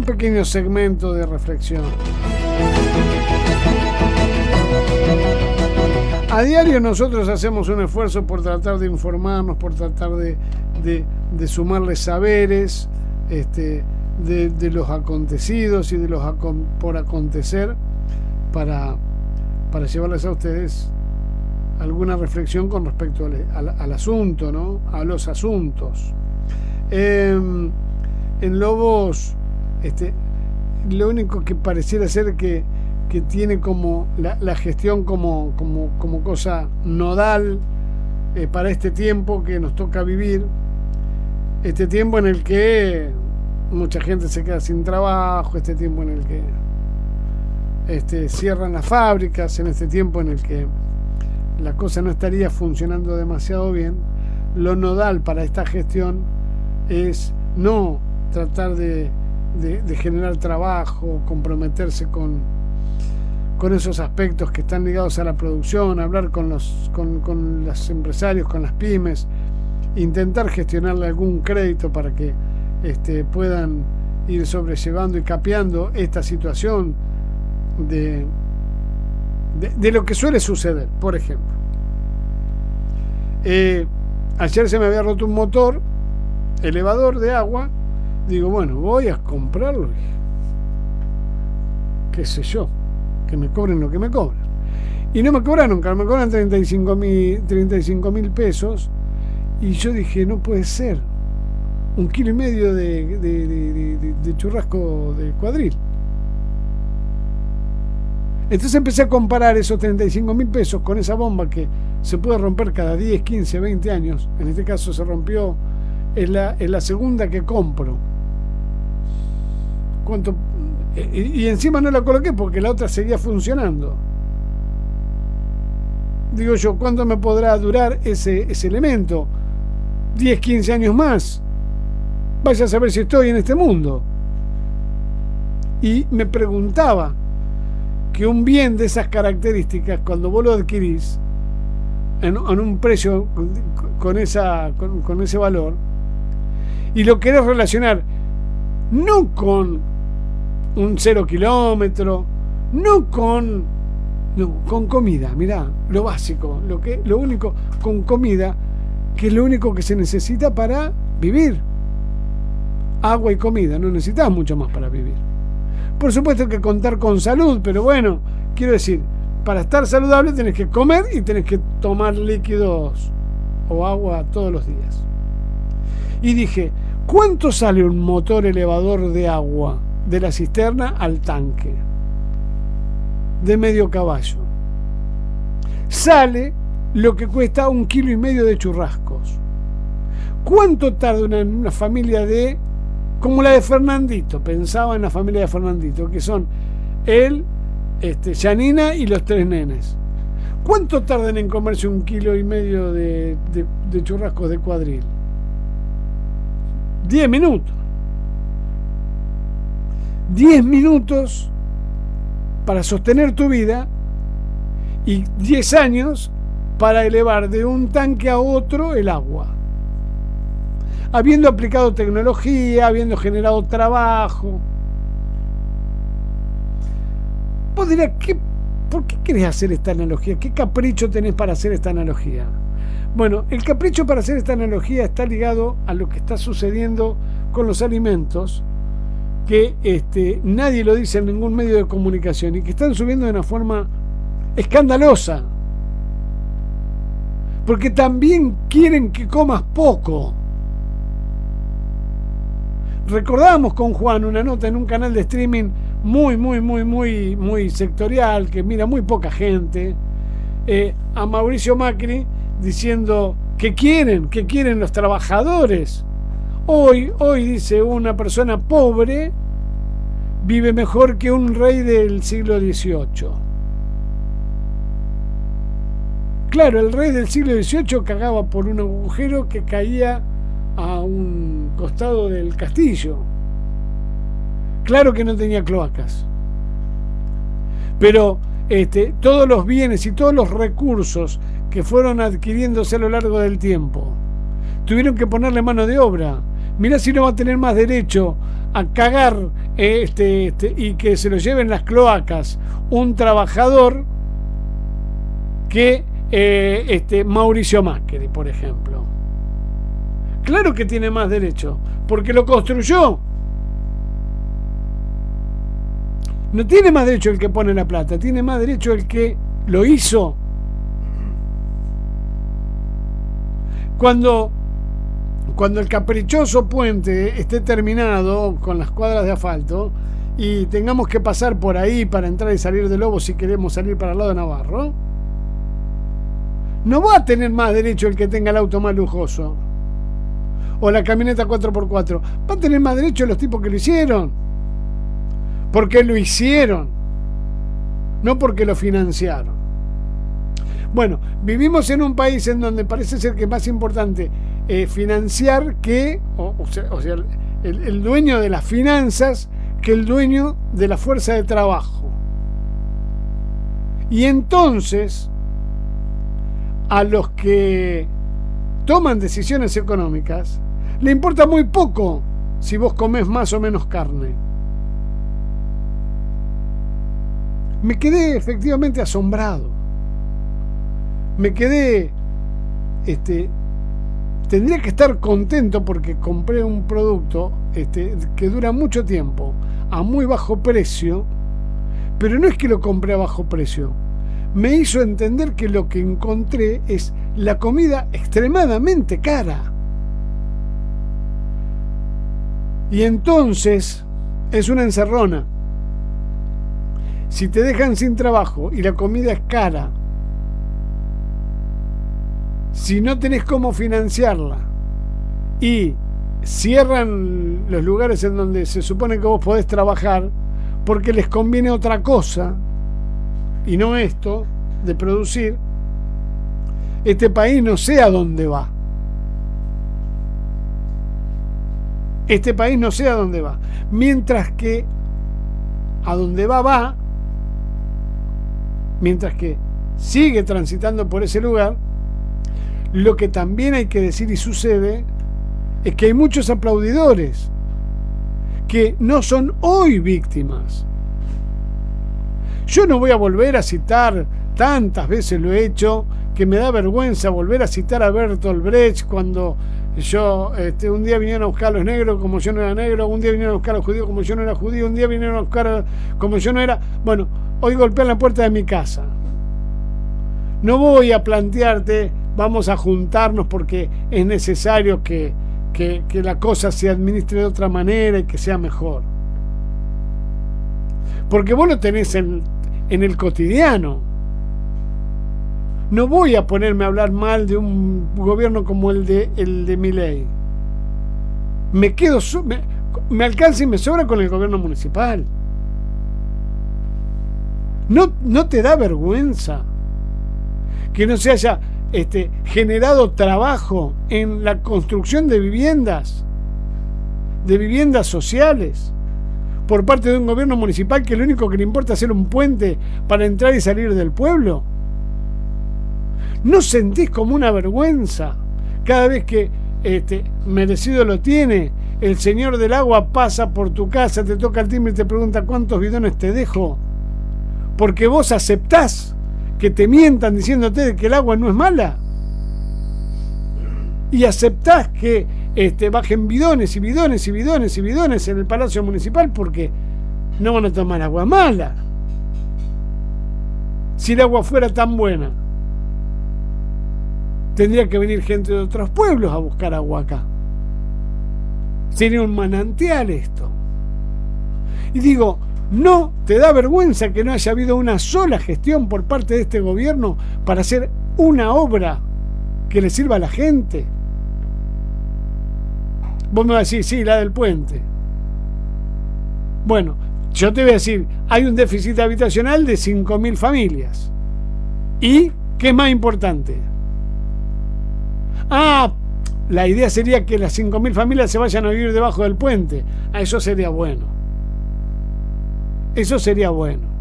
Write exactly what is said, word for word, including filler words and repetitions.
pequeño segmento de reflexión. A diario nosotros hacemos un esfuerzo por tratar de informarnos, por tratar de, de, de sumarles saberes este, de, de los acontecidos y de los acon, por acontecer para, para llevarles a ustedes alguna reflexión con respecto al, al, al asunto, ¿no? A los asuntos. Eh, en Lobos, este, lo único que pareciera ser que, que tiene como la, la gestión como, como, como cosa nodal eh, para este tiempo que nos toca vivir, este tiempo en el que mucha gente se queda sin trabajo, este tiempo en el que este, cierran las fábricas, en este tiempo en el que la cosa no estaría funcionando demasiado bien. Lo nodal para esta gestión es no tratar de, de, de generar trabajo, comprometerse con, con esos aspectos que están ligados a la producción, hablar con los, con, con los empresarios, con las pymes, intentar gestionarle algún crédito para que este, puedan ir sobrellevando y capeando esta situación de, de, de lo que suele suceder. Por ejemplo, eh, ayer se me había roto un motor elevador de agua. Digo, bueno, voy a comprarlo, qué sé yo, que me cobren lo que me cobran. Y no me cobraron, me cobran treinta y cinco mil pesos. Y yo dije, no puede ser, un kilo y medio de, de, de, de, de churrasco de cuadril. Entonces empecé a comparar esos treinta y cinco mil pesos con esa bomba que se puede romper cada diez, quince, veinte años. En este caso se rompió, es la, es la segunda que compro. ¿Cuánto? Y, y encima no la coloqué porque la otra seguía funcionando. Digo yo, ¿cuánto me podrá durar ese, ese elemento? diez, quince años más. Vaya a saber si estoy en este mundo. Y me preguntaba que un bien de esas características, cuando vos lo adquirís en, en un precio con, con, esa, con, con ese valor, y lo querés relacionar no con un cero kilómetro, no con, no, con comida, mirá, lo básico, lo, que, lo único, con comida, que es lo único que se necesita para vivir. Agua y comida, no necesitas mucho más para vivir. Por supuesto que contar con salud, pero bueno, quiero decir, para estar saludable tenés que comer y tenés que tomar líquidos o agua todos los días. Y dije, ¿cuánto sale un motor elevador de agua de la cisterna al tanque? De medio caballo. Sale lo que cuesta un kilo y medio de churrascos. ¿Cuánto tarda una, una familia de... como la de Fernandito? Pensaba en la familia de Fernandito, que son él, este, Janina y los tres nenes. ¿Cuánto tardan en comerse un kilo y medio de, de, de churrascos de cuadril? Diez minutos. Diez minutos para sostener tu vida y diez años para elevar de un tanque a otro el agua. Habiendo aplicado tecnología, habiendo generado trabajo. Vos dirás, ¿qué, ¿por qué querés hacer esta analogía? ¿Qué capricho tenés para hacer esta analogía? Bueno, el capricho para hacer esta analogía está ligado a lo que está sucediendo con los alimentos, que este, nadie lo dice en ningún medio de comunicación y que están subiendo de una forma escandalosa. Porque también quieren que comas poco. Recordábamos con Juan una nota en un canal de streaming muy, muy, muy, muy, muy sectorial, que mira muy poca gente, eh, a Mauricio Macri diciendo que quieren, que quieren los trabajadores. Hoy, hoy dice, una persona pobre vive mejor que un rey del siglo dieciocho. Claro, el rey del siglo dieciocho cagaba por un agujero que caía a un costado del castillo. Claro que no tenía cloacas. Pero este, todos los bienes y todos los recursos que fueron adquiriéndose a lo largo del tiempo tuvieron que ponerle mano de obra. Mirá si no va a tener más derecho a cagar eh, este, este, y que se lo lleven las cloacas un trabajador que eh, este, Mauricio Macri, por ejemplo. Claro que tiene más derecho, porque lo construyó. No tiene más derecho el que pone la plata, tiene más derecho el que lo hizo. Cuando, cuando el caprichoso puente esté terminado con las cuadras de asfalto y tengamos que pasar por ahí para entrar y salir de Lobo si queremos salir para el lado de Navarro, no va a tener más derecho el que tenga el auto más lujoso o la camioneta cuatro por cuatro. Va a tener más derecho los tipos que lo hicieron, porque lo hicieron, no porque lo financiaron. Bueno, vivimos en un país en donde parece ser que es más importante eh, financiar que, o, o sea, o sea el, el dueño de las finanzas, que el dueño de la fuerza de trabajo. Y entonces, a los que toman decisiones económicas, le importa muy poco si vos comés más o menos carne. Me quedé efectivamente asombrado. Me quedé, este, tendría que estar contento porque compré un producto este, que dura mucho tiempo, a muy bajo precio, pero no es que lo compré a bajo precio. Me hizo entender que lo que encontré es la comida extremadamente cara. Y entonces es una encerrona. Si te dejan sin trabajo y la comida es cara, si no tenés cómo financiarla y cierran los lugares en donde se supone que vos podés trabajar porque les conviene otra cosa y no esto de producir, este país no sé a dónde va. Este país no sé a dónde va. Mientras que a dónde va, va. Mientras que sigue transitando por ese lugar. Lo que también hay que decir y sucede es que hay muchos aplaudidores que no son hoy víctimas. Yo no voy a volver a citar, tantas veces lo he hecho, que me da vergüenza volver a citar a Bertolt Brecht cuando yo, este, un día vinieron a buscar a los negros como yo no era negro, un día vinieron a buscar a los judíos como yo no era judío, un día vinieron a buscar a, como yo no era... Bueno, hoy golpean la puerta de mi casa. No voy a plantearte, vamos a juntarnos porque es necesario que, que, que la cosa se administre de otra manera y que sea mejor. Porque vos lo tenés en, en el cotidiano. No voy a ponerme a hablar mal de un gobierno como el de, el de Milei. Me quedo, me, me alcanza y me sobra con el gobierno municipal. ¿No, no te da vergüenza que no se haya este, generado trabajo en la construcción de viviendas, de viviendas sociales, por parte de un gobierno municipal que lo único que le importa es hacer un puente para entrar y salir del pueblo? ¿No sentís como una vergüenza cada vez que este, merecido lo tiene, el señor del agua pasa por tu casa, te toca el timbre y te pregunta cuántos bidones te dejo? Porque vos aceptás que te mientan diciéndote que el agua no es mala. Y aceptás que este, bajen bidones y bidones y bidones y bidones en el Palacio Municipal porque no van a tomar agua mala. Si el agua fuera tan buena, tendría que venir gente de otros pueblos a buscar agua acá. Sería un manantial esto. Y digo, ¿no te da vergüenza que no haya habido una sola gestión por parte de este gobierno para hacer una obra que le sirva a la gente? Vos me vas a decir, sí, la del puente. Bueno, yo te voy a decir, hay un déficit habitacional de cinco mil familias. ¿Y qué es más importante? Ah, la idea sería que las cinco mil familias se vayan a vivir debajo del puente. Ah, eso sería bueno. Eso sería bueno.